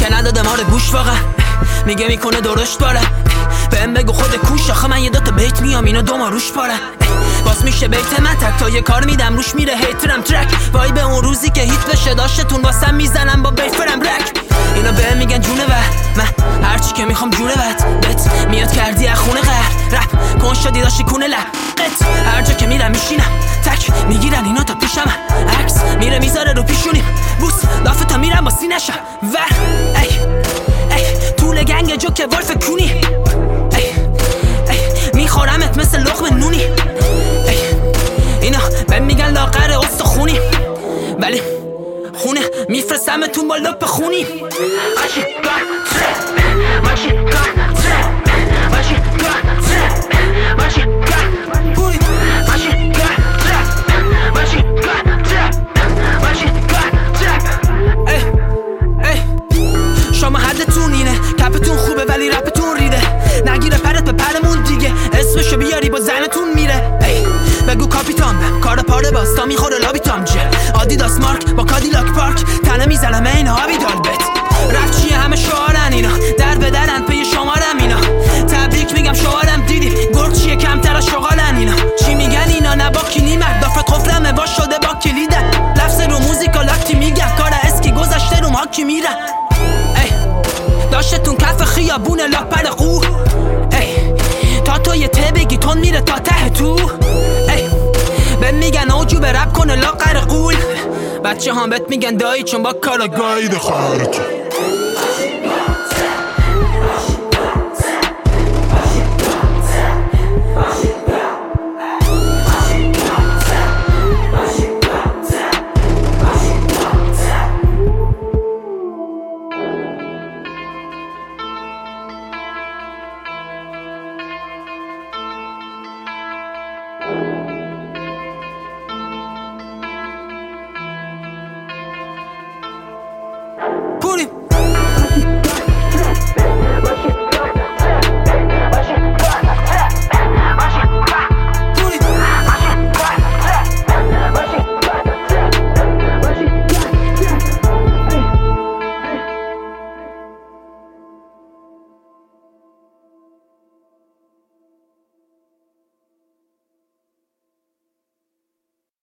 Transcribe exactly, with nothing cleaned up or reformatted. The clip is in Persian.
که نداده ما رو گوش واقعا میگه میکنه درشت باره بهم بگو خود کوش آخه من یه دوتا بیت میام اینا دو ما روش پاره باز میشه بیت من تک تا یه کار میدم روش میره هیترم ترک وای به اون روزی که هیت بشه داشتتون واسم میزنم با بیت فرم رک اینا بهم میگن جونه و من هرچی که میخوام جونه بد بت میاد کردی از خونه غر رپ کن شدی داشتی کونه لقت هر جا که میرم میشینم تک میگیرن اینا تا پیشم عکس میره میذاره رو پیشونیم بوس لافه تا میرم با سینشم ور ای ای طول گنگ جو که ولف کونی ای ای میخورمت مثل لقمه نونی ای اینا بهم میگن لاغر استخونی ولی خونه میفرستمتون با لپ خونی شما حدتون اینه کپتون خوبه ولی رپتون ریده نگیره پرت به پرمون دیگه اسمشو بیاری با زنتون میره ای بگو کاپیتان کار پاره باز تا میخوره لابیتام جه آدیداس مارک با کادیلاک پارک تنه میزنم این هابی دالبت رفت چیه همه شعارن اینا در به درن پی شمارم اینا تبریک میگم شعارم دیدی گرد چیه کمتر از شغالن اینا چی میگن اینا نبا کلی مرد دافت خفرمه باش شده با کلیدن لفظ رو موزیکا لاکتی میگم کار اسکی گذشته رو ماکی میرن داشتتون کف خیابون لاپر قو ای تا تو یه ته بگی تون میره تا ته تو ای به میگن اوجو به رپ کنه لاغر قول بچه هم بهت میگن دایی چون با کارا گاید خارج